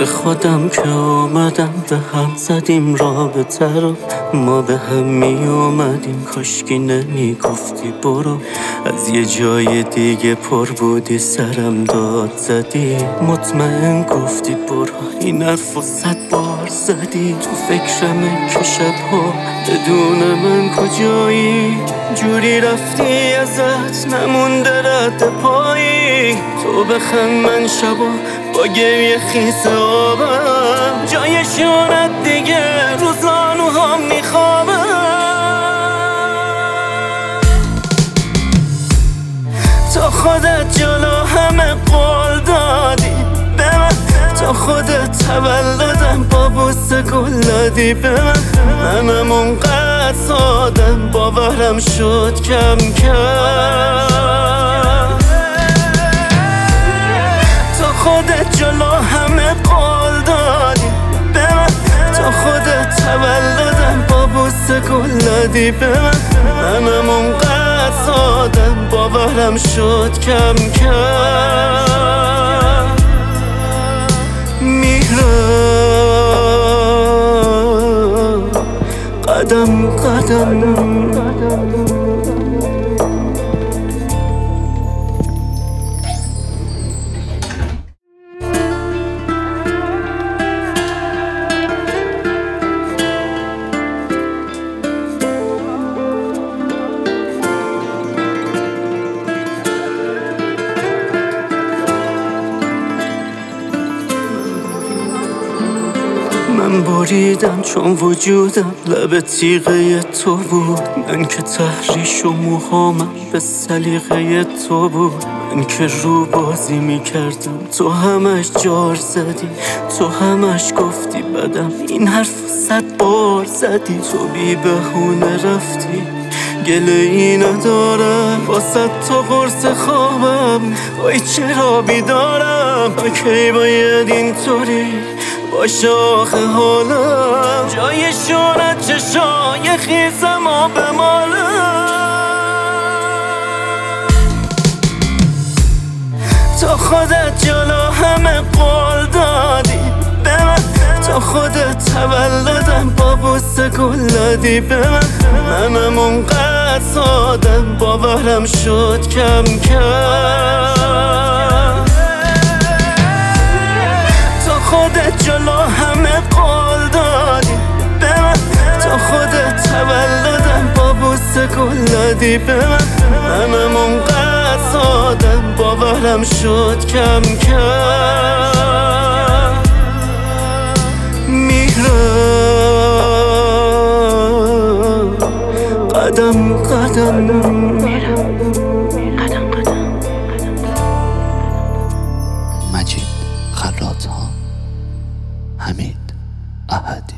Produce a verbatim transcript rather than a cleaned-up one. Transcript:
به خودم که آمدم به هم زدیم رابطه رو، ما به هم می اومدیم. کاشکی نمی گفتی برو، از یه جای دیگه پر بودی سرم داد زدی. مطمئن گفتی برو، این حرف و صد بار زدی. تو فکرمه که شبها بدون من کجایی، جوری رفتی ازت نمونده رد پایی. تو بخند من شبا با گریه خیس آبم، جای شونت دیگه رو زانوهام میخوابم. تو خودت جلو همه قول دادی به من، تو خودت تولدم با بوسه گل دادی به من. منم اونقدر سادم باورم شد کم کم. تو خودت جلو همه قول دادی به من، تو خودت تولدم با بوسه گل دادی به من. منم اونقدر سادم باورم شد کم کم. میرم قدم قدم من بریدم چون وجودم لب تیغه تو بود. من که تحریش و موهامم به سلیقه تو بود. من که رو بازی میکردم تو همش جار زدی، تو همش گفتی بدم، این حرف صد بار زدی. تو بی بهونه رفتی گله ای ندارم، واسه تو قرص خوابم وای چرا بیدارم. کی باید اینطوری باشه آخه حالم، جای شونت چشای خیزم و بمالم. تو خودت جلو همه قول دادی به من، تو خودت تولدم با بوسه گل دادی به من. منم اونقدر سادم باورم شد کم کم. تو خودت جلو همه قول دادی به من، تو خودت تولدم با بوسه گل دادی به من. منم اونقدر سادم باورم شد کم کم. میرم قدم قدم میرم قدم قدم. مجید خراط‌ها، حمید احدی.